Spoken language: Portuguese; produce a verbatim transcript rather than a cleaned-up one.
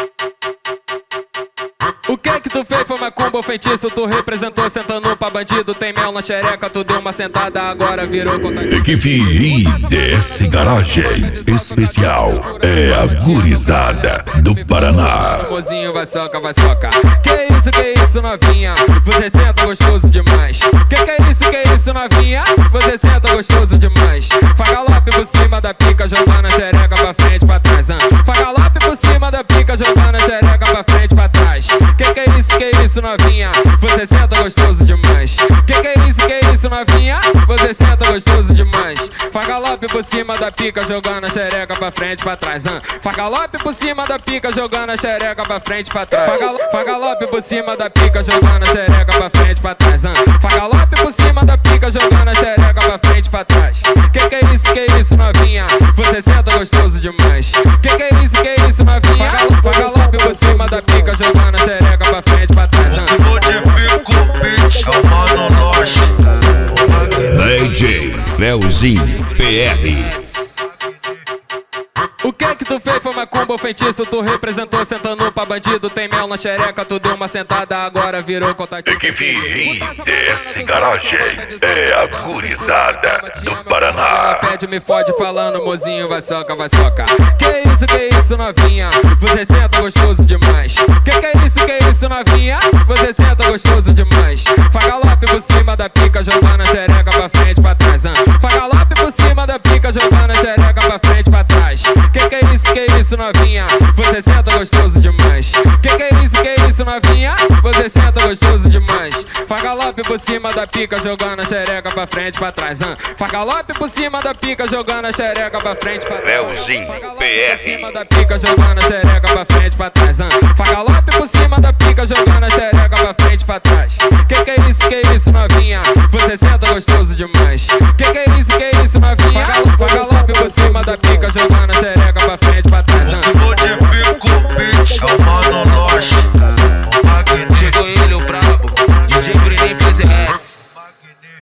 O que que tu fez foi macumba ou feitiço? Tu representou sentando pra bandido. Tem mel na xereca, tu deu uma sentada, agora virou contato. Equipe I D S Garagem Especial é a gurizada do Paraná. Mozinho vai soca, vai soca. Que isso, que isso, novinha? Você senta gostoso demais. Que que é isso, que isso, novinha? Você senta gostoso demais. Fagalope por cima da pica, jogando a xereca pra frente, pra trás. Fagalope por cima da pica, jogando a xereca pra frente, pra trás. Que que é isso, que isso, novinha? Você senta gostoso demais. Que que é isso, que isso, novinha? Você senta gostoso demais. Fagalope por cima da pica, jogando a xereca pra frente, pra trás. Fagalope por cima da pica, jogando a xereca pra frente, pra trás. Fagalope por cima da pica, jogando a xereca pra frente, pra trás. Fagalope por cima da pica, jogando a xereca pra frente, pra trás. Que que é isso, que isso, novinha? Você senta gostoso demais. Que que é isso, que isso, novinha? Fagalope por cima da pica, jogando a xereca pra frente, pra trás. O que modifica o beat, chamando nós. D J Leozinho P R. O que que tu fez foi macumba ou feitiço? Tu representou sentando pra bandido. Tem mel na xereca, tu deu uma sentada, agora virou contatinho. Equipe I D S Garagem é a gurizada do Paraná. Pede, me fode falando, mozinho vai soca, vai soca. Que isso, que isso, novinha? Você senta gostoso demais. Que que é isso, que isso, novinha? Você senta gostoso demais. Fagalope por cima da pica, jogando a xereca pra frente, pra trás. Fagalope por cima da pica, jogando a xereca pra frente, pra trás. Que que é isso, que isso, novinha? Você senta gostoso demais. Que que é isso, que isso, novinha? Você senta gostoso demais. Fagalope por cima da pica, jogando a xereca pra frente, pra trás. Fagalope por cima da pica, jogando a xereca pra frente, pra trás. Leozinho P R. Por cima da pica, jogando a xereca pra frente, pra trás. Fagalope por cima da pica, jogando a xereca pra frente, pra trás. Que que é isso, que isso, novinha? Você senta gostoso demais. Que que é isso, que isso, novinha?